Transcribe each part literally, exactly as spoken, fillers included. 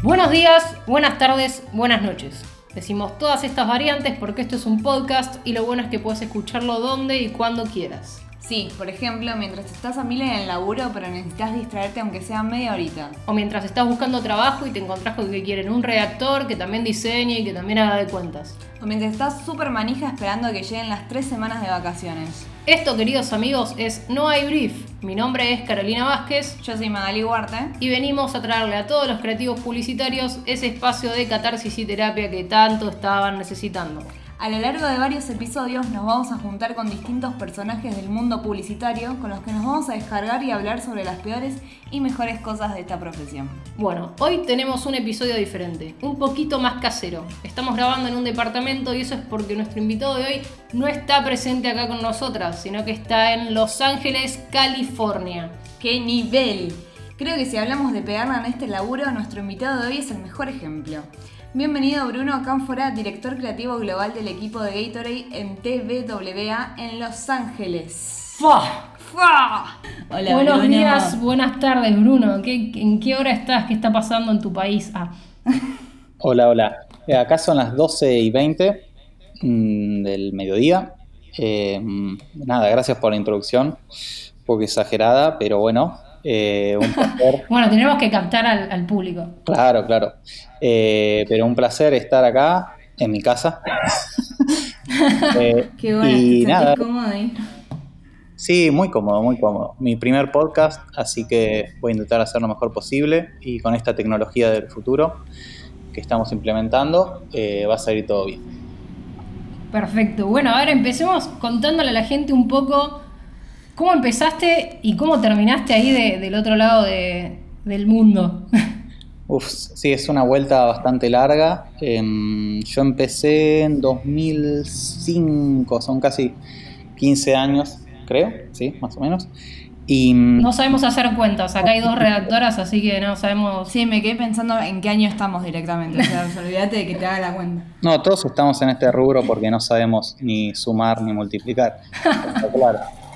Buenos días, buenas tardes, buenas noches. Decimos todas estas variantes porque esto es un podcast y lo bueno es que puedes escucharlo donde y cuando quieras. Sí, por ejemplo, mientras estás a mil en el laburo pero necesitas distraerte aunque sea media horita. O mientras estás buscando trabajo y te encontrás con que quieren un redactor que también diseñe y que también haga de cuentas. O mientras estás súper manija esperando a que lleguen las tres semanas de vacaciones. Esto, queridos amigos, es No Hay Brief. Mi nombre es Carolina Vázquez. Yo soy Magali Huarte. Y venimos a traerle a todos los creativos publicitarios ese espacio de catarsis y terapia que tanto estaban necesitando. A lo largo de varios episodios nos vamos a juntar con distintos personajes del mundo publicitario con los que nos vamos a descargar y hablar sobre las peores y mejores cosas de esta profesión. Bueno, hoy tenemos un episodio diferente, un poquito más casero. Estamos grabando en un departamento y eso es porque nuestro invitado de hoy no está presente acá con nosotras, sino que está en Los Ángeles, California. ¡Qué nivel! Creo que si hablamos de pegarla en este laburo, nuestro invitado de hoy es el mejor ejemplo. Bienvenido Bruno Cánfora, director creativo global del equipo de Gatorade en T V W A en Los Ángeles. ¡Fua! ¡Fua! Hola, buenos Bruno. días, buenas tardes Bruno. ¿Qué, ¿En qué hora estás? ¿Qué está pasando en tu país? Ah. Hola, hola. Eh, acá son las doce y veinte mmm, del mediodía. Eh, nada, gracias por la introducción. Un poco exagerada, pero bueno. Eh, un placer. Bueno, tenemos que captar al, al público. Claro, claro. Eh, pero un placer estar acá en mi casa. eh, Qué bueno, y ¿te nada. sentís cómodo ahí? Sí, muy cómodo, muy cómodo. Mi primer podcast, así que voy a intentar hacer lo mejor posible y con esta tecnología del futuro que estamos implementando eh, va a salir todo bien. Perfecto. Bueno, ahora empecemos contándole a la gente un poco cómo empezaste y cómo terminaste ahí de, del otro lado de, del mundo. Uf, sí, es una vuelta bastante larga. Eh, yo empecé en dos mil cinco, son casi quince años, creo, sí, más o menos. Y no sabemos hacer cuentas, acá hay dos redactoras, así que no sabemos. Sí, me quedé pensando en qué año estamos directamente, o sea, olvídate de que te haga la cuenta. No, todos estamos en este rubro porque no sabemos ni sumar ni multiplicar, está claro.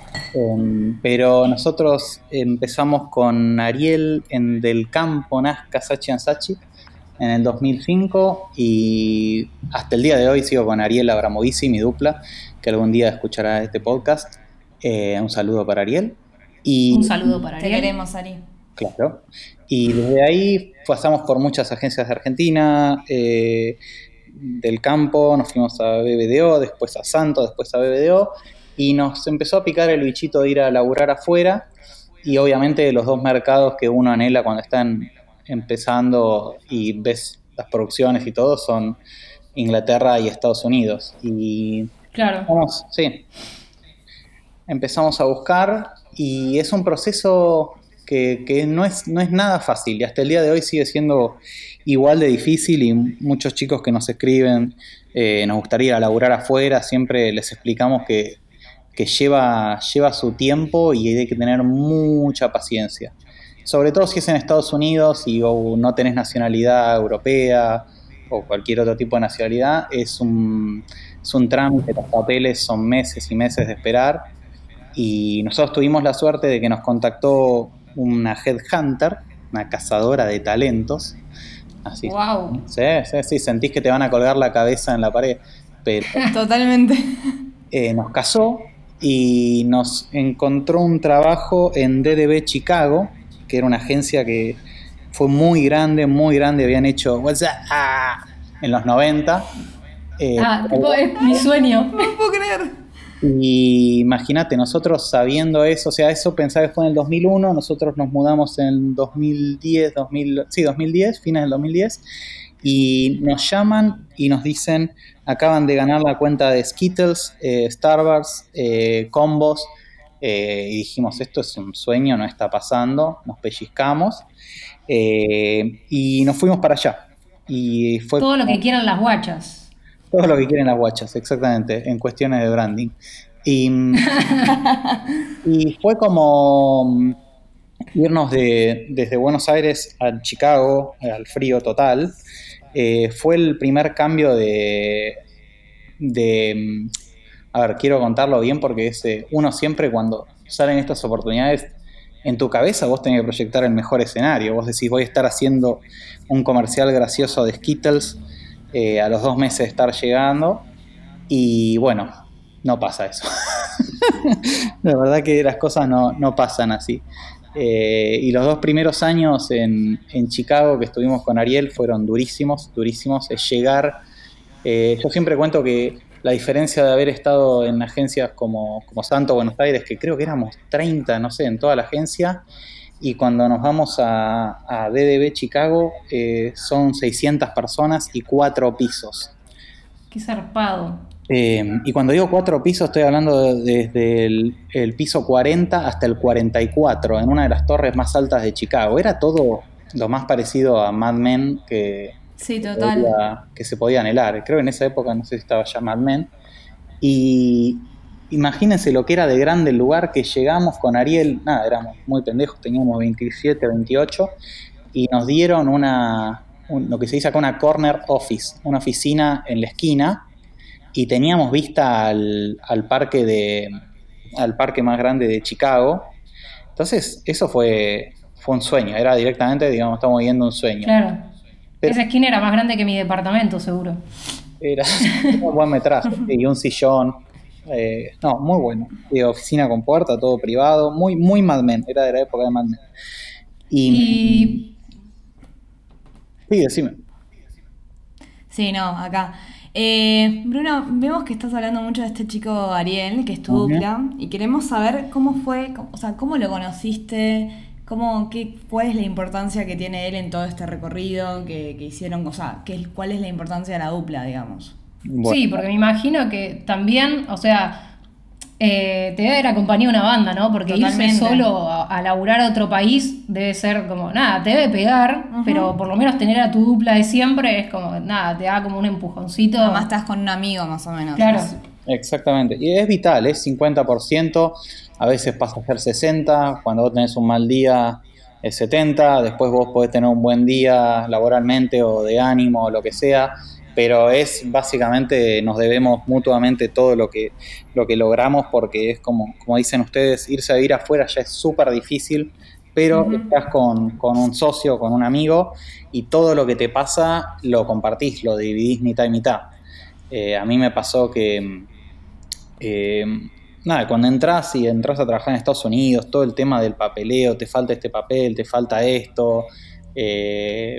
Um, pero nosotros empezamos con Ariel en Del Campo, Nazca, Sachi and Sachi en el dos mil cinco y hasta el día de hoy sigo con Ariel Abramovici, mi dupla, que algún día escuchará este podcast. Eh, un saludo para Ariel. Y, un saludo para Ariel. Te queremos, Ari. Claro. Y desde ahí pasamos por muchas agencias de Argentina, eh, Del Campo, nos fuimos a B B D O, después a Santo, después a B B D O. Y nos empezó a picar el bichito de ir a laburar afuera y obviamente los dos mercados que uno anhela cuando están empezando y ves las producciones y todo son Inglaterra y Estados Unidos. Y claro. Vamos, sí, empezamos a buscar y es un proceso que, que no es, no es nada fácil y hasta el día de hoy sigue siendo igual de difícil y muchos chicos que nos escriben eh, nos gustaría ir a laburar afuera, siempre les explicamos que que lleva, lleva su tiempo y hay que tener mucha paciencia. Sobre todo si es en Estados Unidos y o no tenés nacionalidad europea o cualquier otro tipo de nacionalidad, es un, es un trámite, los papeles son meses y meses de esperar. Y nosotros tuvimos la suerte de que nos contactó una headhunter, una cazadora de talentos. Así, wow. Sí, sí, sí, sentís que te van a colgar la cabeza en la pared. Pero, totalmente. Eh, nos casó y nos encontró un trabajo en D D B Chicago, que era una agencia que fue muy grande, muy grande, habían hecho What's that? Ah, en los noventa. Eh, ah, tipo, es mi sueño. No puedo creer. Y imagínate, nosotros sabiendo eso, o sea, eso pensaba que fue en el dos mil uno, nosotros nos mudamos en dos mil diez, dos mil, sí, dos mil diez, fines del dos mil diez, y nos llaman y nos dicen, acaban de ganar la cuenta de Skittles, eh, Starbucks, eh, Combos, eh, y dijimos, esto es un sueño, no está pasando, nos pellizcamos, eh, y nos fuimos para allá. Y fue todo lo que quieran las guachas. Todo lo que quieren las guachas, exactamente, en cuestiones de branding. Y, y fue como irnos de, desde Buenos Aires a Chicago, al frío total. Eh, fue el primer cambio de, de... A ver, quiero contarlo bien porque es, uno siempre cuando salen estas oportunidades en tu cabeza vos tenés que proyectar el mejor escenario. Vos decís, voy a estar haciendo un comercial gracioso de Skittles eh, a los dos meses de estar llegando, y bueno, no pasa eso. La verdad que las cosas no, no pasan así. Eh, y los dos primeros años en, en Chicago que estuvimos con Ariel fueron durísimos, durísimos. Es llegar, eh, yo siempre cuento que la diferencia de haber estado en agencias como, como Santo Buenos Aires, que creo que éramos treinta, no sé, en toda la agencia, y cuando nos vamos a, a D D B Chicago, eh, son seiscientas personas y cuatro pisos. Qué zarpado. Eh, y cuando digo cuatro pisos, estoy hablando de, desde el, el piso cuarenta hasta el cuarenta y cuatro, en una de las torres más altas de Chicago. Era todo lo más parecido a Mad Men que, sí, que, total. podía, que se podía anhelar. Creo que en esa época no sé si estaba ya Mad Men. Y imagínense lo que era de grande el lugar, que llegamos con Ariel, nada, éramos muy pendejos, teníamos veintisiete, veintiocho, y nos dieron una, un, lo que se dice acá una corner office, una oficina en la esquina, y teníamos vista al, al parque de al parque más grande de Chicago. Entonces eso fue fue un sueño, era directamente, digamos, estamos viviendo un sueño. Claro. Pero esa esquina era más grande que mi departamento, seguro. Era un buen metraje y un sillón, eh, no, muy bueno, y oficina con puerta, todo privado, muy muy Mad Men, era de la época de Mad Men. Y, y... sí, decime. Sí, no, acá. Eh, Bruno, vemos que estás hablando mucho de este chico Ariel, que es tu Uh-huh. dupla, y queremos saber cómo fue, cómo- o sea, cómo lo conociste, cómo, qué, cuál es la importancia que tiene él en todo este recorrido que, que hicieron, o sea, qué, cuál es la importancia de la dupla, digamos. Bueno. Sí, porque me imagino que también, o sea, eh, te debe haber acompañado una banda, ¿no? Porque Totalmente. irse solo a, a laburar a otro país debe ser como, nada, te debe pegar, Ujú. pero por lo menos tener a tu dupla de siempre es como, nada, te da como un empujoncito. Además estás con un amigo más o menos. Claro. Es- Exactamente, y es vital, es cincuenta por ciento, a veces pasa a ser sesenta por ciento, cuando vos tenés un mal día es setenta por ciento, después vos podés tener un buen día laboralmente o de ánimo o lo que sea, pero es básicamente, nos debemos mutuamente todo lo que, lo que logramos, porque es como, como dicen ustedes, irse a vivir afuera ya es súper difícil, pero Ujú. estás con, con un socio, con un amigo, y todo lo que te pasa lo compartís, lo dividís mitad y mitad. Eh, a mí me pasó que Eh, nada, cuando entras y entras a trabajar en Estados Unidos, todo el tema del papeleo, te falta este papel, te falta esto, eh,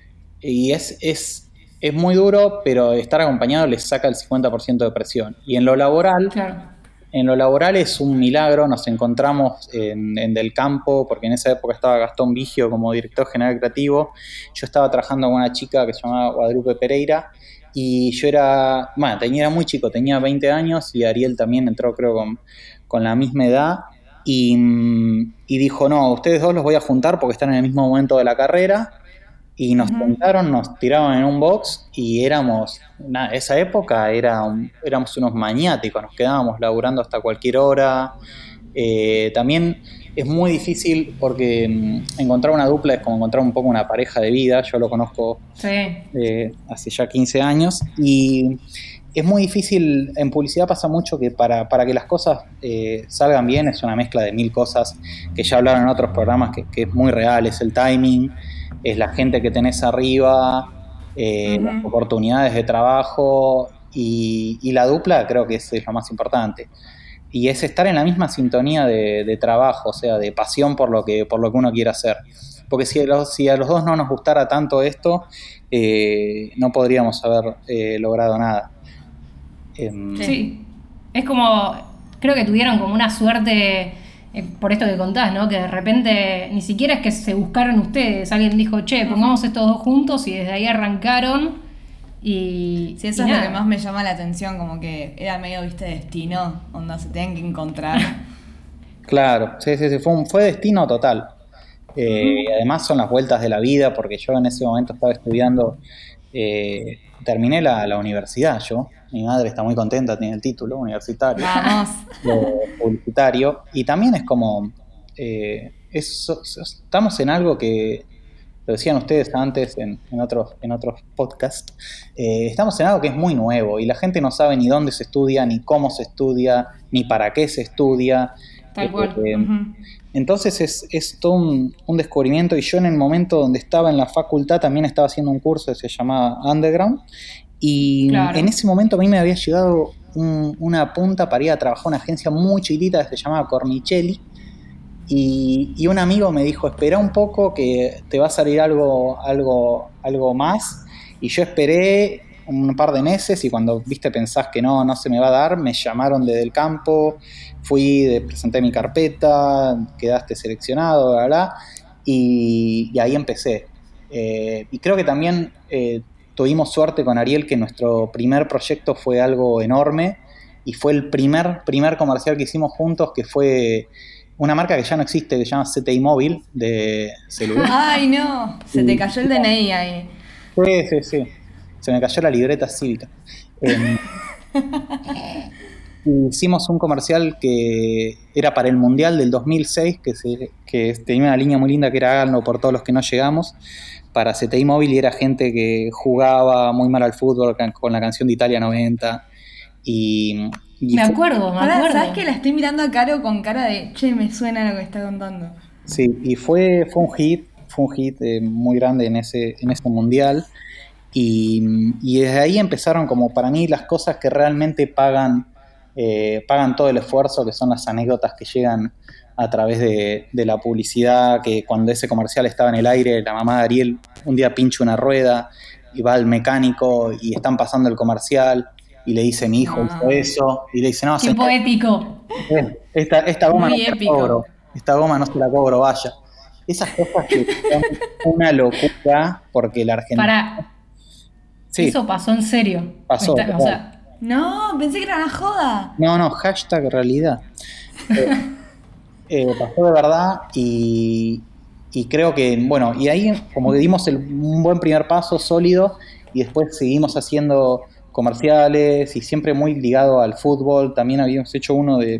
y es, es, es muy duro, pero estar acompañado les saca el cincuenta por ciento de presión. Y en lo laboral, Claro. en lo laboral es un milagro, nos encontramos en, en Del Campo, porque en esa época estaba Gastón Vigio como director general creativo, yo estaba trabajando con una chica que se llamaba Guadalupe Pereira, y yo era, bueno, tenía, era muy chico, tenía veinte años, y Ariel también entró creo con, con la misma edad, y, y dijo, no, ustedes dos los voy a juntar porque están en el mismo momento de la carrera, y nos Ujú. juntaron, nos tiraron en un box, y éramos, nada, esa época era un- éramos unos maniáticos, nos quedábamos laburando hasta cualquier hora. Eh, también es muy difícil porque mm, encontrar una dupla es como encontrar un poco una pareja de vida. Yo lo conozco Sí. eh, hace ya quince años, y es muy difícil. En publicidad pasa mucho que para, para que las cosas eh, salgan bien es una mezcla de mil cosas que ya hablaron en otros programas, que, que es muy real, es el timing, es la gente que tenés arriba, eh, Ujú. las oportunidades de trabajo, y, y la dupla creo que es, es lo más importante. Y es estar en la misma sintonía de, de trabajo, o sea, de pasión por lo que, por lo que uno quiere hacer. Porque si a los, si a los dos no nos gustara tanto esto, eh, no podríamos haber eh, logrado nada. Em, Sí. Es como, creo que tuvieron como una suerte, eh, por esto que contás, ¿no? Que de repente ni siquiera es que se buscaron ustedes, alguien dijo, che, pongamos estos dos juntos, y desde ahí arrancaron. Y, Sí, eso y es nada. lo que más me llama la atención, como que era medio, viste, destino, onda, se tenían que encontrar. Claro, sí, sí, sí, fue, un, fue destino total. Eh, además son las vueltas de la vida, porque yo en ese momento estaba estudiando, eh, terminé la, la universidad yo, mi madre está muy contenta, tiene el título universitario, Vamos. eh, publicitario, y también es como, eh, es- estamos en algo que, lo decían ustedes antes en, en otros, en otros podcasts, eh, estamos en algo que es muy nuevo, y la gente no sabe ni dónde se estudia, ni cómo se estudia, ni para qué se estudia. Tal cual. Eh, Ujú. Entonces es, es todo un, un descubrimiento, y yo en el momento donde estaba en la facultad también estaba haciendo un curso que se llamaba Underground, y Claro. en ese momento a mí me había llegado un- una punta para ir a trabajar en una agencia muy chiquitita que se llamaba Cornicelli, y, y un amigo me dijo, espera un poco que te va a salir algo, algo, algo más, y yo esperé un par de meses, y cuando viste pensás que no, no se me va a dar, me llamaron desde el campo, fui, de- presenté mi carpeta, quedaste seleccionado, bla, bla, y, y ahí empecé. Eh, y creo que también eh, tuvimos suerte con Ariel, que nuestro primer proyecto fue algo enorme, y fue el primer, primer comercial que hicimos juntos, que fue una marca que ya no existe, que se llama C T I Móvil, de celular. Ay, no, se te cayó el D N I ahí. Sí, sí, sí. Se me cayó la libreta cívica. Eh, hicimos un comercial que era para el Mundial del dos mil seis, que, se, que tenía una línea muy linda que era háganlo por todos los que no llegamos, para C T I Móvil, y era gente que jugaba muy mal al fútbol con la canción de Italia noventa. Y, y Me fue- acuerdo, me Pará, acuerdo. ¿sabes que la estoy mirando a Caro con cara de, che, me suena lo que está contando? Sí, y fue, fue un hit, fue un hit eh, muy grande en ese, en ese mundial. Y, y desde ahí empezaron como para mí las cosas que realmente pagan, eh, pagan todo el esfuerzo, que son las anécdotas que llegan a través de, de la publicidad, que cuando ese comercial estaba en el aire, la mamá de Ariel un día pincha una rueda y va al mecánico y están pasando el comercial y le dice, mi hijo No. hizo eso, y le dice, no, Qué señor, poético. eh, esta, esta goma Muy no se la épico. cobro, esta goma no se la cobro, vaya. Esas cosas que son una locura, porque la Argentina... Para, Sí, eso pasó en serio. Pasó, Está- o sea, No, pensé que era una joda. no, no, hashtag realidad. Eh, eh, pasó de verdad, y, y creo que, bueno, y ahí como que dimos el, un buen primer paso sólido, y después seguimos haciendo comerciales y siempre muy ligado al fútbol. También habíamos hecho uno de,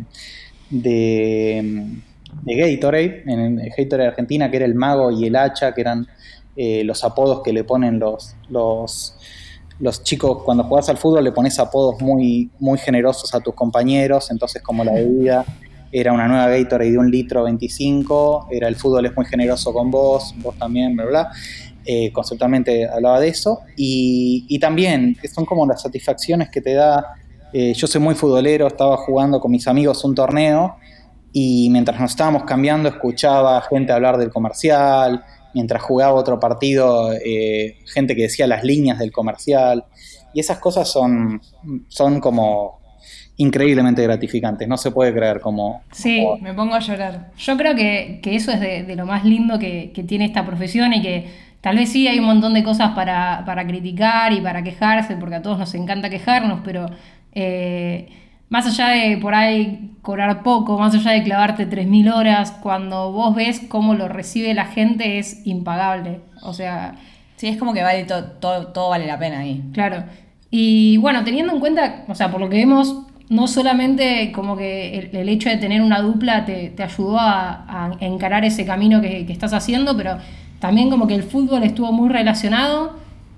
de, de Gatorade, en el Gatorade Argentina, que era el mago y el hacha, que eran eh, los apodos que le ponen los, los, los chicos. Cuando jugás al fútbol le pones apodos muy, muy generosos a tus compañeros, entonces como la bebida era una nueva Gatorade de un litro veinticinco, era el fútbol es muy generoso con vos, vos también, bla, bla. Eh, conceptualmente hablaba de eso, y, y también son como las satisfacciones que te da. Eh, yo soy muy futbolero, estaba jugando con mis amigos un torneo, y mientras nos estábamos cambiando escuchaba gente hablar del comercial, mientras jugaba otro partido, eh, gente que decía las líneas del comercial, y esas cosas son, son como increíblemente gratificantes, no se puede creer como... sí. como- Me pongo a llorar. Yo creo que, que eso es de, de lo más lindo que, que tiene esta profesión, y que tal vez sí hay un montón de cosas para, para criticar y para quejarse, porque a todos nos encanta quejarnos, pero eh, más allá de por ahí cobrar poco, más allá de clavarte tres mil horas, cuando vos ves cómo lo recibe la gente es impagable. O sea, Sí, es como que vale todo, todo, todo vale la pena ahí. claro. Y bueno, teniendo en cuenta, o sea, por lo que vemos, no solamente como que el, el hecho de tener una dupla te, te ayudó a, a encarar ese camino que, que estás haciendo, pero también como que el fútbol estuvo muy relacionado,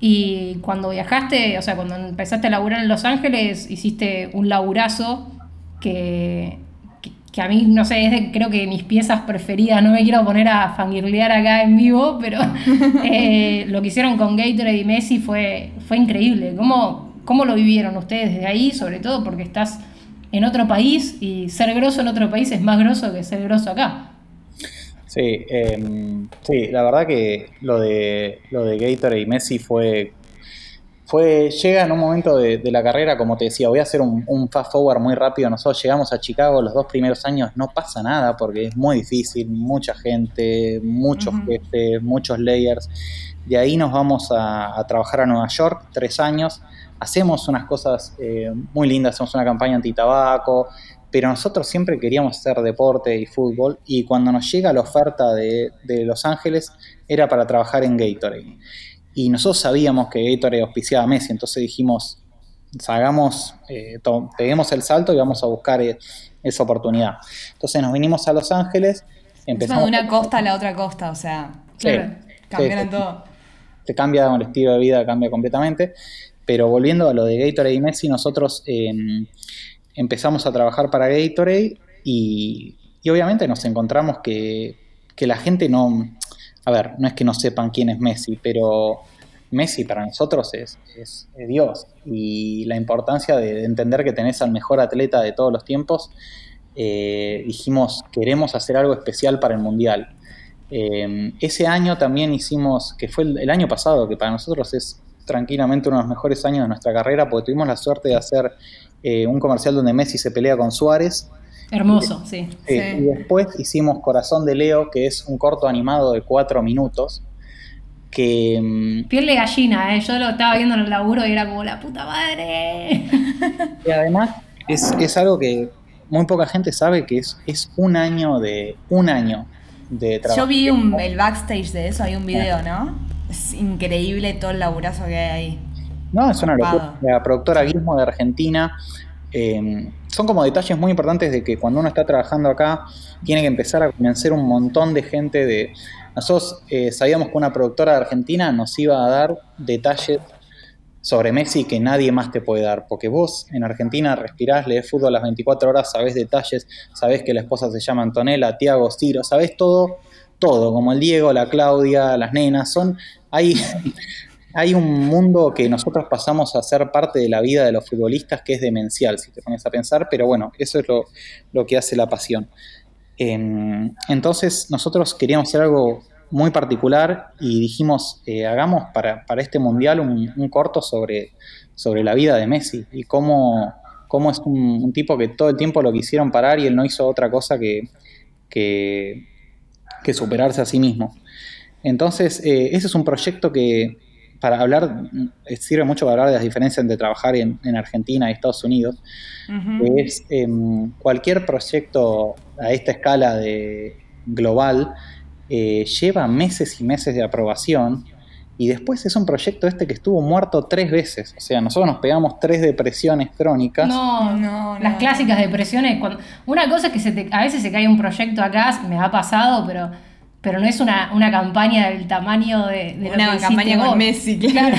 y cuando viajaste, o sea, cuando empezaste a laburar en Los Ángeles, hiciste un laburazo que, que, que a mí, no sé, es de, creo que mis piezas preferidas. No me quiero poner a fangirlear acá en vivo, pero eh, lo que hicieron con Gatorade y Messi fue, fue increíble. ¿Cómo, ¿Cómo lo vivieron ustedes desde ahí? Sobre todo porque estás en otro país, y ser grosso en otro país es más grosso que ser grosso acá. Sí, eh, sí, la verdad que lo de lo de Gatorade y Messi fue, fue llega en un momento de, de la carrera, como te decía, voy a hacer un, un fast forward muy rápido. Nosotros llegamos a Chicago, los dos primeros años no pasa nada porque es muy difícil, mucha gente, muchos Ujú. jefes, muchos layers. De ahí nos vamos a, a trabajar a Nueva York, tres años. Hacemos unas cosas eh, muy lindas, hacemos una campaña antitabaco, pero nosotros siempre queríamos hacer deporte y fútbol, y cuando nos llega la oferta de, de Los Ángeles era para trabajar en Gatorade. Y nosotros sabíamos que Gatorade auspiciaba a Messi, entonces dijimos, hagamos, eh, to- peguemos el salto y vamos a buscar eh, esa oportunidad. Entonces nos vinimos a Los Ángeles, Encima empezamos... de una costa a la otra costa, o sea, Sí, Claro. cambiaron sí, todo. te cambia el estilo de vida, cambia completamente. Pero volviendo a lo de Gatorade y Messi, nosotros eh, empezamos a trabajar para Gatorade, y, y y obviamente nos encontramos que, que la gente no, a ver, no es que no sepan quién es Messi, pero Messi para nosotros es, es, es Dios, y la importancia de, de entender que tenés al mejor atleta de todos los tiempos, eh, dijimos, queremos hacer algo especial para el Mundial. Eh, ese año también hicimos, que fue el, el año pasado, que para nosotros es tranquilamente uno de los mejores años de nuestra carrera, porque tuvimos la suerte de hacer eh, un comercial donde Messi se pelea con Suárez. Hermoso, sí. Sí. Sí. Y después hicimos Corazón de Leo, que es un corto animado de cuatro minutos. Que, piel de gallina, ¿eh? Yo lo estaba viendo en el laburo y era como la puta madre. Y además es, es algo que muy poca gente sabe, que es, es un año de un año de trabajo. Yo vi un, el backstage de eso, hay un video, ¿no? Es increíble todo el laburazo que hay ahí. No, es una locura. La productora Gizmo de Argentina, eh, son como detalles muy importantes de que cuando uno está trabajando acá tiene que empezar a convencer un montón de gente de... Nosotros eh, sabíamos que una productora de Argentina nos iba a dar detalles sobre Messi que nadie más te puede dar, porque vos en Argentina respirás, lees fútbol las veinticuatro horas, sabés detalles, sabés que la esposa se llama Antonella, Tiago, Ciro, sabés todo, todo, como el Diego, la Claudia, las nenas, son, hay, hay un mundo que nosotros pasamos a ser parte de la vida de los futbolistas que es demencial, si te pones a pensar, pero bueno, eso es lo, lo que hace la pasión. Eh, entonces nosotros queríamos hacer algo muy particular y dijimos, eh, hagamos para, para este mundial un, un corto sobre, sobre la vida de Messi y cómo, cómo es un, un tipo que todo el tiempo lo quisieron parar y él no hizo otra cosa que, que, que superarse a sí mismo. Entonces eh, ese es un proyecto que para hablar, sirve mucho para hablar de las diferencias entre trabajar en, en Argentina y Estados Unidos. Uh-huh. Que es eh, cualquier proyecto a esta escala de global eh, lleva meses y meses de aprobación y después es un proyecto este que estuvo muerto tres veces. O sea, nosotros nos pegamos tres depresiones crónicas. No, no, las no. clásicas depresiones. Cuando, una cosa es que se te, a veces se cae un proyecto acá, me ha pasado, pero, pero no es una, una campaña del tamaño de, de una lo que campaña con Messi, claro.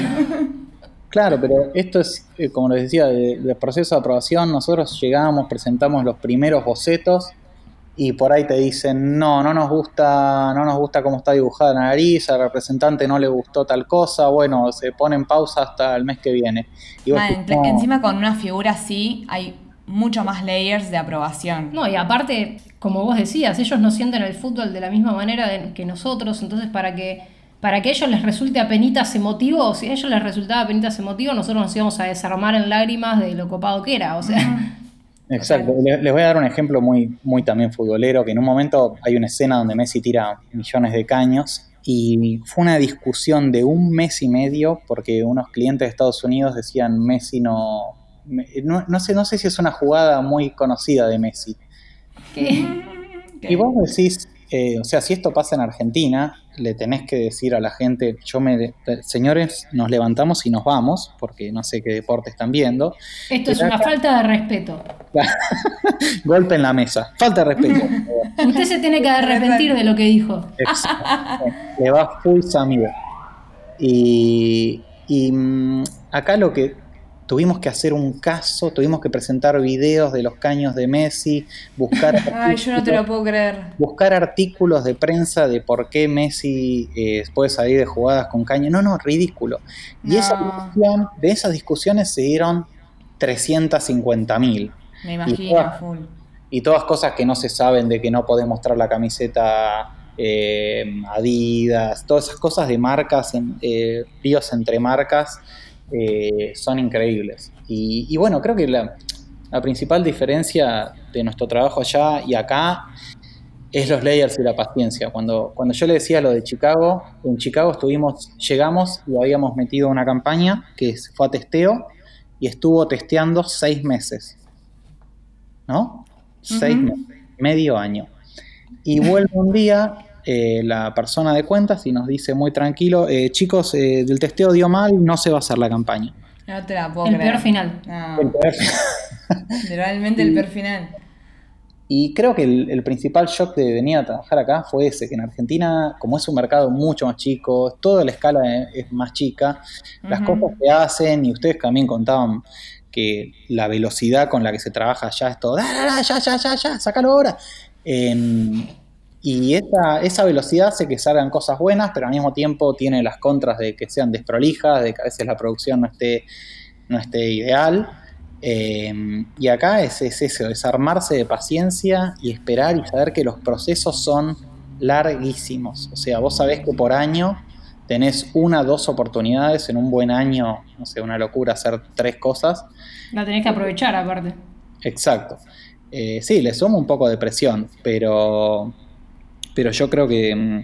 Claro, pero esto es, eh, como les decía, del de proceso de aprobación. Nosotros llegamos, presentamos los primeros bocetos y por ahí te dicen, no, no nos gusta, no nos gusta cómo está dibujada la nariz, al representante no le gustó tal cosa, bueno, se pone en pausa hasta el mes que viene. Y vos Man, decís, no. Encima con una figura así hay mucho más layers de aprobación. No, y aparte, como vos decías, ellos no sienten el fútbol de la misma manera de, que nosotros, entonces para que... Para que a ellos les resulte apenitas emotivo, si a ellos les resultaba apenitas emotivo, nosotros nos íbamos a desarmar en lágrimas de lo copado que era, o sea. Exacto, les, les voy a dar un ejemplo muy, muy también futbolero, que en un momento hay una escena donde Messi tira millones de caños y fue una discusión de un mes y medio porque unos clientes de Estados Unidos decían Messi no... No, no sé, no sé si es una jugada muy conocida de Messi. ¿Qué? Y vos decís... Eh, o sea, si esto pasa en Argentina, le tenés que decir a la gente, yo me, señores, nos levantamos y nos vamos, porque no sé qué deporte están viendo. Esto es una acá, falta de respeto. Golpe en la mesa, falta de respeto. Usted se tiene que arrepentir de lo que dijo. Exacto. Le va full Samir. Y, y acá lo que tuvimos que hacer un caso, tuvimos que presentar videos de los caños de Messi, buscar Ay, yo no te lo puedo creer. Buscar artículos de prensa de por qué Messi eh, puede salir de jugadas con caños. No, no, ridículo. Y no. esa discusión, de esas discusiones se dieron trescientas cincuenta mil. Me imagino, y todas, full. Y todas cosas que no se saben, de que no podés mostrar la camiseta eh, Adidas, todas esas cosas de marcas, en, eh, líos entre marcas. Eh, son increíbles y, y bueno, creo que la, la principal diferencia de nuestro trabajo allá y acá es los layers y la paciencia. Cuando, cuando yo le decía lo de Chicago, en Chicago estuvimos, llegamos y habíamos metido una campaña que fue a testeo y estuvo testeando seis meses, ¿no? Seis uh-huh. meses, medio año, y vuelve un día Eh, la persona de cuentas y nos dice muy tranquilo, eh, chicos, eh, del testeo dio mal, no se va a hacer la campaña. No te la puedo el creer. Peor final. No. El peor final. Literalmente el peor final. Y creo que el, el principal shock de venir a trabajar acá fue ese, que en Argentina, como es un mercado mucho más chico, toda la escala es, es más chica, uh-huh. las cosas que hacen, y ustedes también contaban que la velocidad con la que se trabaja allá es todo, ya, ya, ya, ya, ya, sácalo ahora. Eh, y esa, esa velocidad hace que salgan cosas buenas, pero al mismo tiempo tiene las contras de que sean desprolijas, de que a veces la producción no esté, no esté ideal. Eh, y acá es, es eso, es armarse de paciencia y esperar y saber que los procesos son larguísimos. O sea, vos sabés que por año tenés una, dos oportunidades, en un buen año, no sé, una locura hacer tres cosas. La tenés que aprovechar aparte. Exacto. Eh, sí, le sumo un poco de presión, pero, pero yo creo que,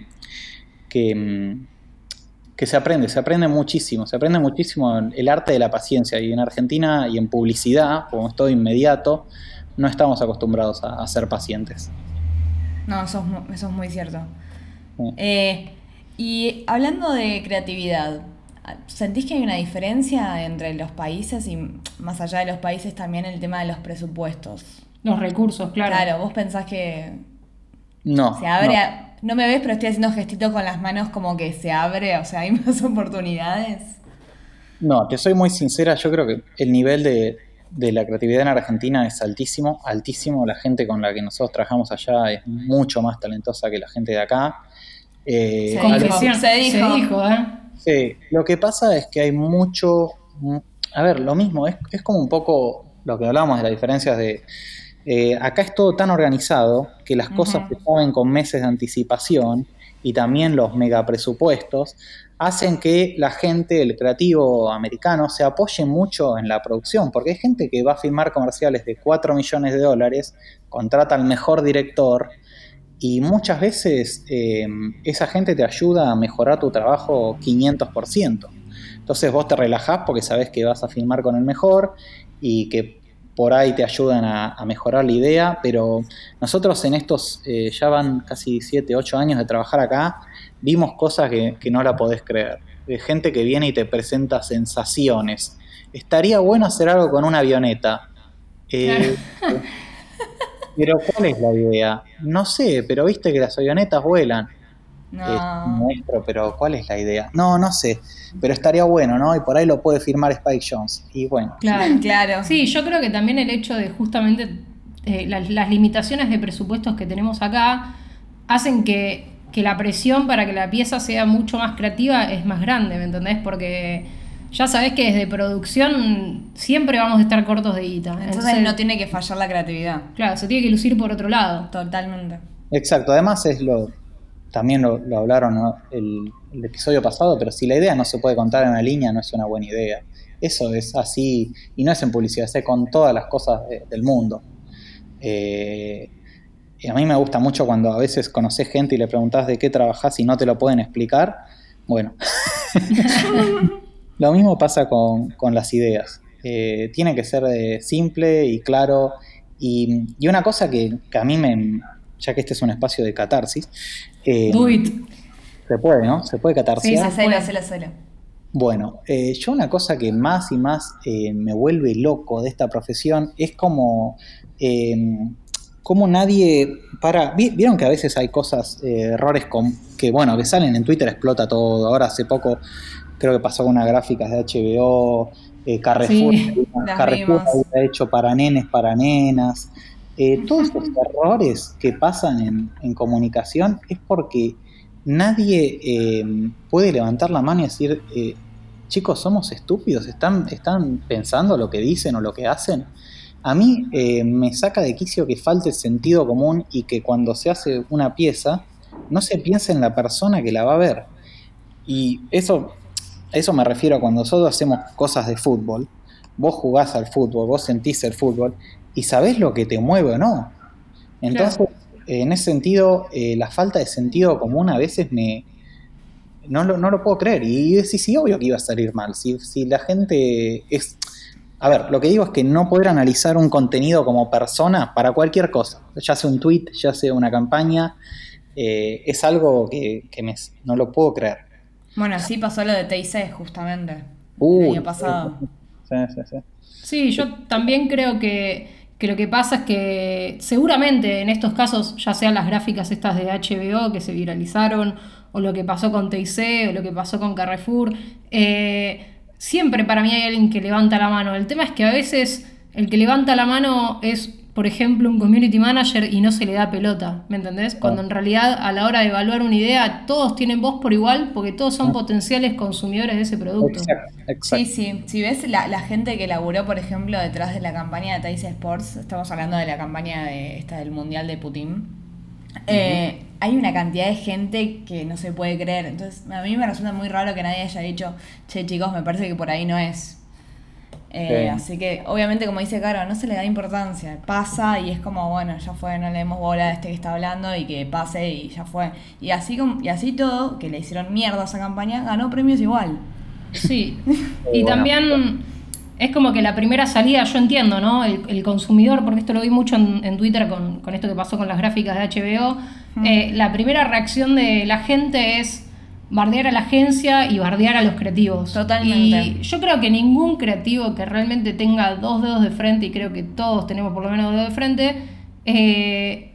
que, que se aprende, se aprende muchísimo, se aprende muchísimo el arte de la paciencia. Y en Argentina y en publicidad, como es todo inmediato, no estamos acostumbrados a, a ser pacientes. No, eso es, mu- eso es muy cierto. Sí. Eh, y hablando de creatividad, ¿sentís que hay una diferencia entre los países y más allá de los países también el tema de los presupuestos? Los recursos, claro. Claro, vos pensás que No, se abre... no. a- no me ves, pero estoy haciendo gestito con las manos como que se abre, o sea, hay más oportunidades. No, te soy muy sincera, yo creo que el nivel de, de la creatividad en Argentina es altísimo, altísimo. La gente con la que nosotros trabajamos allá es mucho más talentosa que la gente de acá. Eh, Se a lo- dijo. Confesión. Se dijo. Se dijo, ¿eh? Sí, lo que pasa es que hay mucho... A ver, lo mismo, es, es como un poco lo que hablábamos de las diferencias de... eh, acá es todo tan organizado que las cosas Ujú. se saben con meses de anticipación y también los megapresupuestos hacen que la gente, el creativo americano, se apoye mucho en la producción, porque hay gente que va a filmar comerciales de cuatro millones de dólares, contrata al mejor director y muchas veces eh, esa gente te ayuda a mejorar tu trabajo quinientos por ciento. Entonces vos te relajás porque sabés que vas a filmar con el mejor y que por ahí te ayudan a, a mejorar la idea, pero nosotros en estos, eh, ya van casi siete, ocho años de trabajar acá, vimos cosas que, que no la podés creer. De gente que viene y te presenta sensaciones. Estaría bueno hacer algo con una avioneta. Eh, pero ¿cuál es la idea? No sé, pero viste que las avionetas vuelan. No. Es nuestro, pero ¿cuál es la idea? No, no sé, pero estaría bueno, ¿no? Y por ahí lo puede firmar Spike Jonze. Y bueno, Claro. Claro. Sí, yo creo que también el hecho de justamente eh, las, las limitaciones de presupuestos que tenemos acá hacen que, que la presión para que la pieza sea mucho más creativa es más grande, ¿me entendés? Porque ya sabés que desde producción siempre vamos a estar cortos de guita. Entonces no tiene que fallar la creatividad. Claro, se tiene que lucir por otro lado. Totalmente. exacto. Además es lo, también lo, lo hablaron, ¿no? el, el episodio pasado, pero si la idea no se puede contar en una línea, no es una buena idea. Eso es así, y no es en publicidad, es con todas las cosas de- del mundo. Eh, y a mí me gusta mucho cuando a veces conocés gente y le preguntás de qué trabajás y no te lo pueden explicar. Bueno, lo mismo pasa con, con las ideas. Eh, tiene que ser eh, simple y claro. Y, y una cosa que, que a mí me, ya que este es un espacio de catarsis, eh, Do it. se puede, ¿no? Se puede catarsiar. Sí, Hacelo, hacelo, hacelo. Bueno, eh, yo una cosa que más y más eh, me vuelve loco de esta profesión es como, eh, como nadie para... vi- Vieron que a veces hay cosas, eh, errores con, que, bueno, que salen en Twitter, explota todo. Ahora hace poco creo que pasó con unas gráficas de H B O, eh, Carrefour, Sí, las Carrefour vimos. había hecho para nenes, para nenas. Eh, todos esos errores que pasan en, en comunicación es porque nadie eh, puede levantar la mano y decir, eh, chicos, somos estúpidos, ¿Están, ¿están pensando lo que dicen o lo que hacen? A mí eh, me saca de quicio que falte sentido común y que cuando se hace una pieza no se piense en la persona que la va a ver. Y eso, a eso me refiero cuando nosotros hacemos cosas de fútbol. Vos jugás al fútbol, vos sentís el fútbol y sabés lo que te mueve o no. Entonces, Claro. eh, en ese sentido, eh, la falta de sentido común a veces me... No lo, no lo puedo creer. Y decís, sí, obvio que iba a salir mal. Si, si la gente es... A ver, lo que digo es que no poder analizar un contenido como persona para cualquier cosa, ya sea un tweet, ya sea una campaña, eh, es algo que, que me, no lo puedo creer. Bueno, así pasó lo de T I C justamente. El Uh, año pasado. Sí, sí, sí. Sí, yo también creo que, que lo que pasa es que seguramente en estos casos, ya sean las gráficas estas de H B O que se viralizaron, o lo que pasó con T I C, o lo que pasó con Carrefour, eh, siempre para mí hay alguien que levanta la mano. El tema es que a veces el que levanta la mano es por ejemplo, un community manager y no se le da pelota, ¿me entendés? Cuando en realidad a la hora de evaluar una idea todos tienen voz por igual porque todos son potenciales consumidores de ese producto. Exacto, exacto. Sí, sí. Si ves la, la gente que laburó, por ejemplo, detrás de la campaña de Teis Sports, estamos hablando de la campaña de esta del Mundial de Putin, eh, uh-huh. Hay una cantidad de gente que no se puede creer. Entonces, a mí me resulta muy raro que nadie haya dicho, che, chicos, me parece que por ahí no es. Eh, sí. Así que, obviamente, como dice Caro, no se le da importancia. Pasa y es como, bueno, ya fue, no le demos bola a este que está hablando y que pase y ya fue. Y así, como, y así todo, que le hicieron mierda a esa campaña, ganó premios igual. Sí. Y bueno, también es como que la primera salida, yo entiendo, ¿no? El, el consumidor, porque esto lo vi mucho en, en Twitter con, con esto que pasó con las gráficas de H B O. Mm. Eh, la primera reacción de la gente es bardear a la agencia y bardear a los creativos. Totalmente. Y yo creo que ningún creativo que realmente tenga dos dedos de frente, y creo que todos tenemos por lo menos dos dedos de frente, eh,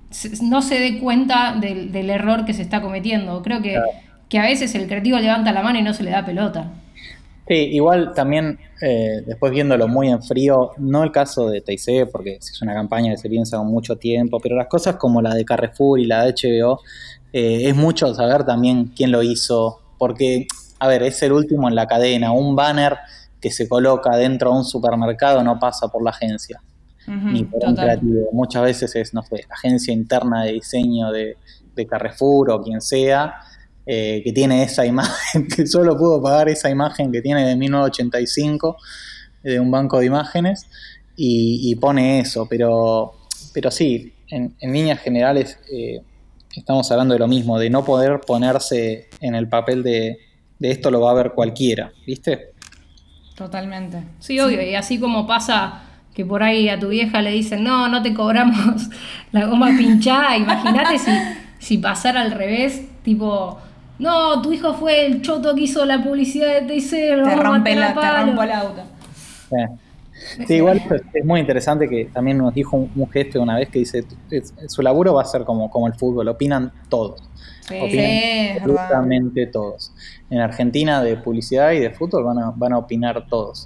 no se dé cuenta del, del error que se está cometiendo. Creo que, claro. que a veces el creativo levanta la mano y no se le da pelota. Sí, igual también, eh, después viéndolo muy en frío, no el caso de T I C, porque es una campaña que se piensa con mucho tiempo, pero las cosas como la de Carrefour y la de H B O, Eh, es mucho saber también quién lo hizo, porque, a ver, es el último en la cadena. Un banner que se coloca dentro de un supermercado no pasa por la agencia, uh-huh, ni por total. Un creativo. Muchas veces es, no sé, la agencia interna de diseño de, de Carrefour o quien sea, eh, que tiene esa imagen, que solo pudo pagar esa imagen que tiene de mil novecientos ochenta y cinco, de un banco de imágenes, y, y pone eso. Pero, pero sí, en, en líneas generales... Eh, estamos hablando de lo mismo, de no poder ponerse en el papel de, de esto lo va a ver cualquiera, ¿viste? Totalmente. Sí, obvio, sí. Y así como pasa que por ahí a tu vieja le dicen, no, no te cobramos la goma pinchada, imagínate si, si pasara al revés, tipo, no, tu hijo fue el choto que hizo la publicidad de T I C, te rompe la, te rompo el auto. Sí. Sí, igual es muy interesante que también nos dijo un, un gesto una vez que dice es, su laburo va a ser como, como el fútbol, opinan todos, sí, opinan sí, absolutamente todos. En Argentina de publicidad y de fútbol van a, van a opinar todos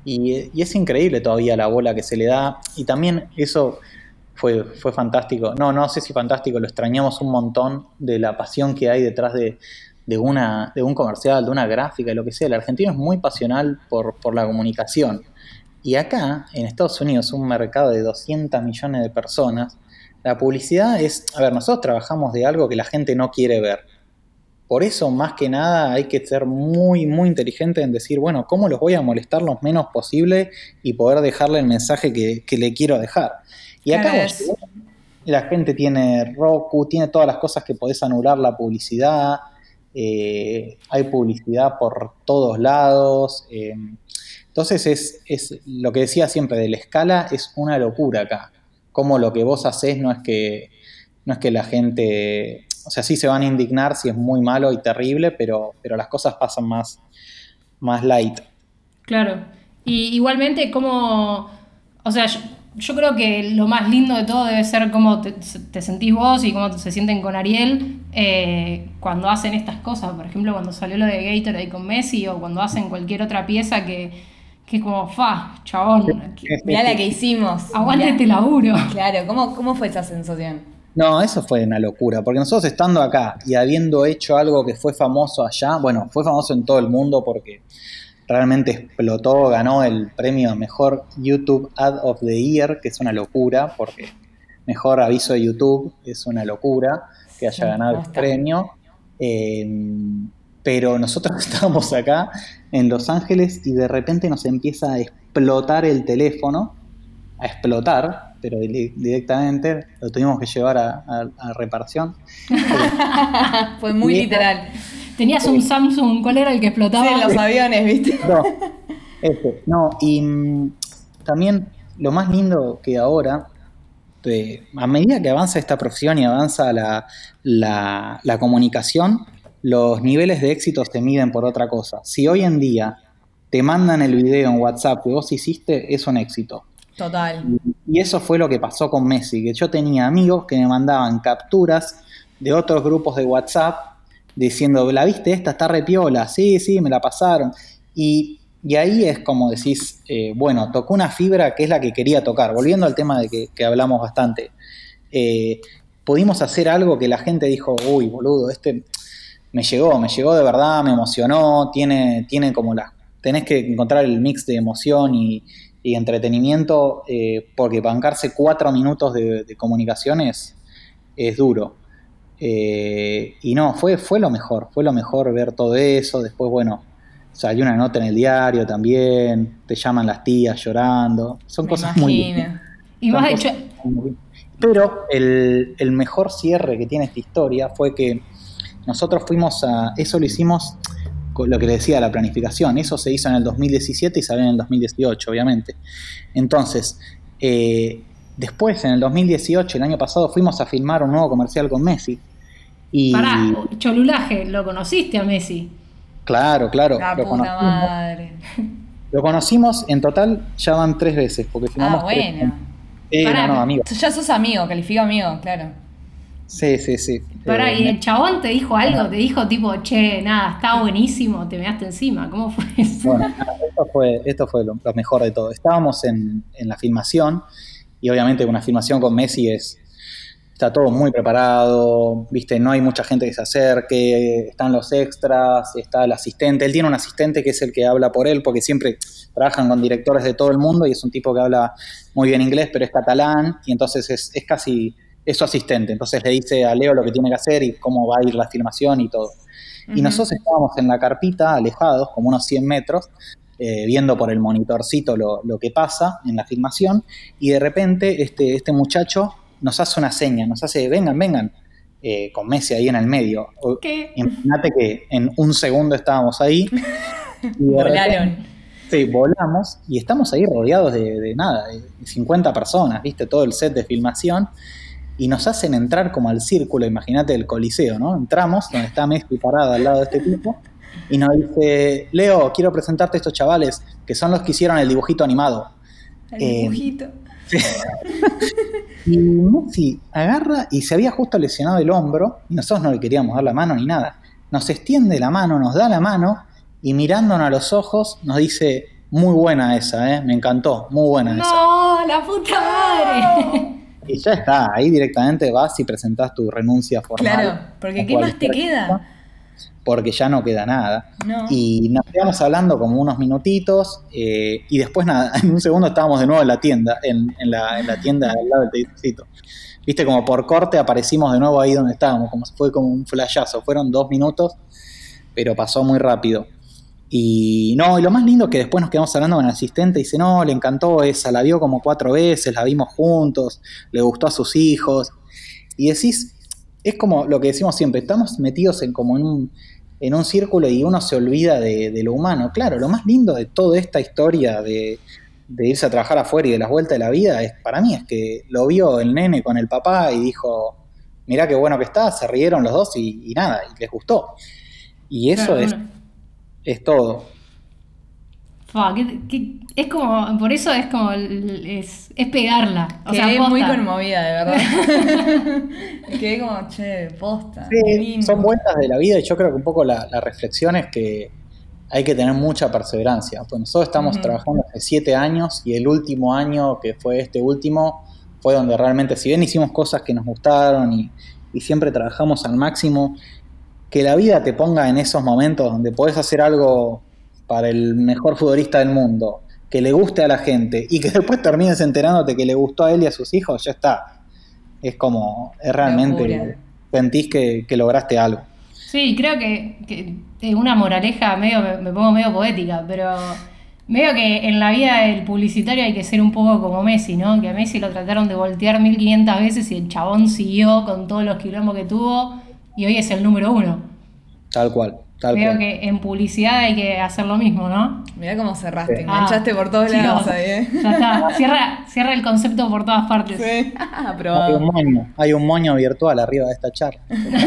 y, y es increíble todavía la bola que se le da, y también eso fue, fue fantástico, no, no sé si fantástico, lo extrañamos un montón de la pasión que hay detrás de, de, una, de un comercial, de una gráfica, lo que sea. El argentino es muy pasional por, por la comunicación. Y acá, en Estados Unidos, un mercado de doscientos millones de personas, la publicidad es... A ver, nosotros trabajamos de algo que la gente no quiere ver. Por eso, más que nada, hay que ser muy, muy inteligente en decir, bueno, ¿cómo los voy a molestar lo menos posible y poder dejarle el mensaje que, que le quiero dejar? Y acá vos, la gente tiene Roku, tiene todas las cosas que podés anular la publicidad, eh, hay publicidad por todos lados... Eh, Entonces es, es lo que decía siempre de la escala, es una locura acá. Como lo que vos hacés no es que no es que la gente, o sea, sí se van a indignar si es muy malo y terrible, pero, pero las cosas pasan más, más light. Claro. Y igualmente como, o sea, yo, yo creo que lo más lindo de todo debe ser cómo te, te sentís vos y cómo se sienten con Ariel eh, cuando hacen estas cosas. Por ejemplo, cuando salió lo de Gatorade con Messi o cuando hacen cualquier otra pieza que que es como, fa, chabón. Mirá la que hicimos. Aguante este laburo. Claro, ¿cómo, ¿cómo fue esa sensación? No, eso fue una locura, porque nosotros estando acá y habiendo hecho algo que fue famoso allá, bueno, fue famoso en todo el mundo porque realmente explotó, ganó el premio a Mejor YouTube Ad of the Year, que es una locura, porque mejor aviso de YouTube es una locura que haya sí, ganado el premio. Eh, pero nosotros estábamos acá en Los Ángeles y de repente nos empieza a explotar el teléfono, a explotar, pero directamente lo tuvimos que llevar a, a, a reparación. Fue muy y literal. Tenías un Samsung, ¿cuál era el que explotaba? Sí, en los aviones, ¿viste? No, este, no, y mm, también lo más lindo que ahora, de, a medida que avanza esta profesión y avanza la, la, la comunicación, los niveles de éxito se miden por otra cosa. Si hoy en día te mandan el video en WhatsApp que vos hiciste, es un éxito. Total. Y, y eso fue lo que pasó con Messi, que yo tenía amigos que me mandaban capturas de otros grupos de WhatsApp diciendo, ¿la viste esta? Está re piola. Sí, sí, me la pasaron. Y y ahí es como decís, eh, bueno, tocó una fibra que es la que quería tocar. Volviendo al tema de que, que hablamos bastante, eh, pudimos hacer algo que la gente dijo, uy, boludo, este me llegó, me llegó de verdad, me emocionó, tiene, tiene como la... Tenés que encontrar el mix de emoción y, y entretenimiento, eh, porque bancarse cuatro minutos de, de comunicaciones es duro. Eh, y no, fue, fue lo mejor, fue lo mejor ver todo eso. Después, bueno, salió una nota en el diario también, te llaman las tías llorando, son Me cosas imagino. muy... Y son más cosas hecho, muy- Pero el, el mejor cierre que tiene esta historia fue que nosotros fuimos a... Eso lo hicimos con lo que le decía, la planificación. Eso se hizo en el dos mil diecisiete y salió en el dos mil dieciocho, obviamente. Entonces, eh, después, en el dos mil dieciocho, el año pasado, fuimos a filmar un nuevo comercial con Messi. Y, pará, Cholulaje, ¿lo conociste a Messi? claro, claro. La lo puta conocimos. madre. Lo conocimos, en total ya van tres veces, porque filmamos Ah, tres. bueno. Eh, Pará, no, no, amigo. Ya sos amigo, califica amigo, claro. Sí, sí, sí. Pará, Eh, y el chabón te dijo algo, te dijo tipo, che, nada, está buenísimo, te measte encima, ¿cómo fue eso? Bueno, esto fue, esto fue lo, lo mejor de todo. Estábamos en, en la filmación, y obviamente una filmación con Messi es... Está todo muy preparado, viste, no hay mucha gente que se acerque, están los extras, está el asistente. Él tiene un asistente que es el que habla por él, porque siempre trabajan con directores de todo el mundo y es un tipo que habla muy bien inglés, pero es catalán, y entonces es, es casi, es su asistente. Entonces le dice a Leo lo que tiene que hacer y cómo va a ir la filmación y todo. Uh-huh. Y nosotros estábamos en la carpita, alejados, como unos cien metros, eh, viendo por el monitorcito lo, lo que pasa en la filmación, y de repente este, este muchacho nos hace una seña, nos hace, vengan, vengan, eh, con Messi ahí en el medio. ¿Qué? Imagínate que en un segundo estábamos ahí. Y volaron. Repente, sí, volamos y estamos ahí rodeados de, de nada, de cincuenta personas, viste, todo el set de filmación, y nos hacen entrar como al círculo, imagínate el Coliseo, ¿no? Entramos, donde está Messi parado al lado de este tipo, y nos dice, Leo, quiero presentarte a estos chavales, que son los que hicieron el dibujito animado. El dibujito. Eh, Y Messi agarra y se había justo lesionado el hombro y nosotros no le queríamos dar la mano ni nada. Nos extiende la mano, nos da la mano y mirándonos a los ojos nos dice, muy buena esa, ¿eh? Me encantó, muy buena no, esa. ¡No, la puta madre! Y ya está, ahí directamente vas y presentás tu renuncia formal. Claro, porque ¿qué más te queda? Porque ya no queda nada. No. Y nos quedamos hablando como unos minutitos, eh, y después nada, en un segundo estábamos de nuevo en la tienda, en, en, la, en la tienda al lado del televisión. Viste, como por corte aparecimos de nuevo ahí donde estábamos, como fue como un flashazo, fueron dos minutos, pero pasó muy rápido. Y no, y lo más lindo es que después nos quedamos hablando con el asistente y dice, no, le encantó esa, la vio como cuatro veces, la vimos juntos, le gustó a sus hijos. Y decís, es como lo que decimos siempre, estamos metidos en como en un... en un círculo y uno se olvida de, de lo humano. Claro, lo más lindo de toda esta historia de, de irse a trabajar afuera y de las vueltas de la vida, es, para mí es que lo vio el nene con el papá y dijo, mirá qué bueno que está, se rieron los dos y, y nada, y les gustó. Y eso claro, es, bueno. es todo. Fua, que, que, es como, por eso es como, es, es pegarla. O Quedé sea, posta. muy conmovida, de verdad. Quedé como, che, posta. Sí, son vueltas de la vida y yo creo que un poco la, la reflexión es que hay que tener mucha perseverancia. Pues nosotros estamos uh-huh. trabajando hace siete años y el último año, que fue este último, fue donde realmente, si bien hicimos cosas que nos gustaron y, y siempre trabajamos al máximo, que la vida te ponga en esos momentos donde podés hacer algo para el mejor futbolista del mundo, que le guste a la gente y que después termines enterándote que le gustó a él y a sus hijos, ya está. Es como, es realmente, locura. Sentís que, que lograste algo. Sí, creo que, que una moraleja, medio me, me pongo medio poética, pero medio que en la vida del publicitario hay que ser un poco como Messi, ¿no? Que a Messi lo trataron de voltear mil quinientas veces y el chabón siguió con todos los quilombos que tuvo y hoy es el número uno. Tal cual. Tal Creo cual. que en publicidad hay que hacer lo mismo, ¿no? Mirá cómo cerraste, sí. enganchaste ah, por todos chicos, lados ahí, ¿eh? Ya está, cierra, cierra el concepto por todas partes. Sí, hay un moño, hay un moño virtual arriba de esta charla.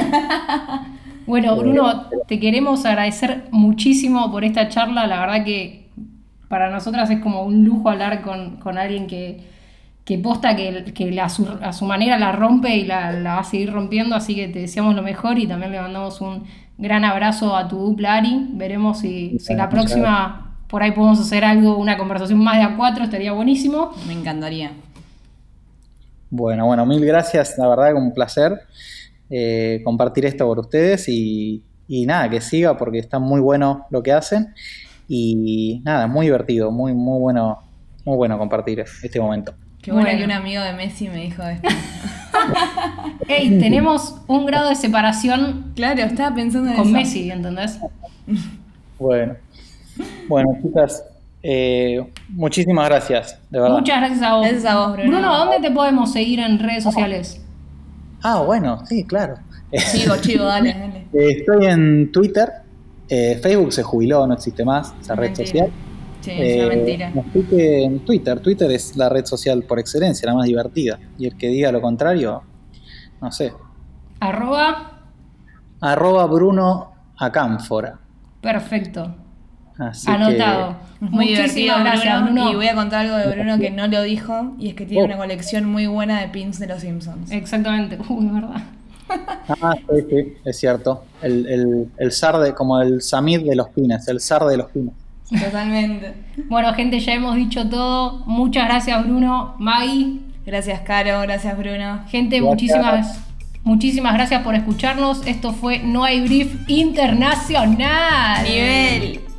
Bueno, Bruno, te queremos agradecer muchísimo por esta charla, la verdad que para nosotras es como un lujo hablar con, con alguien que, que posta que, que la, a, su, a su manera la rompe y la, la va a seguir rompiendo, así que te deseamos lo mejor y también le mandamos un gran abrazo a tu dupla Ari. Veremos si, si la próxima por ahí podemos hacer algo, una conversación más de a cuatro, estaría buenísimo. Me encantaría. Bueno, bueno, mil gracias, la verdad que un placer eh, compartir esto por ustedes y, y nada, que siga porque está muy bueno lo que hacen y nada, muy divertido, muy, muy bueno, muy bueno compartir este momento. Qué bueno, Bueno. que un amigo de Messi me dijo esto. Ey, tenemos un grado de separación Claro, estaba pensando en con eso. Messi, ¿entendés? Bueno, bueno chicas, eh, muchísimas gracias, de verdad. Muchas gracias a vos. Gracias a vos, Bruno. Bruno, ¿dónde te podemos seguir en redes sociales? Ah, bueno, sí, claro. Chivo, chivo, dale, dale. Eh, Estoy en Twitter, eh, Facebook se jubiló, no existe más, esa red Mentira. social. Sí, Eh, es una mentira. Así que en Twitter, Twitter es la red social por excelencia, la más divertida. Y el que diga lo contrario, no sé. Arroba. Arroba Bruno Acánfora. Perfecto. Así Anotado. Es muy divertido, Muchísimas gracias, Bruno, Bruno. Y voy a contar algo de Bruno que no lo dijo, y es que tiene Oh. una colección muy buena de pins de los Simpsons. Exactamente. Uy, es verdad. Que, ah, sí, sí, es cierto. El, el, el zar de, como el Samid de los pines, el zar de los pines. Totalmente. Bueno, gente, ya hemos dicho todo. Muchas gracias, Bruno. Maggie. Gracias, Caro, gracias, Bruno. Gente, Gracias. muchísimas, muchísimas gracias por escucharnos. Esto fue No hay Brief Internacional. Nivel.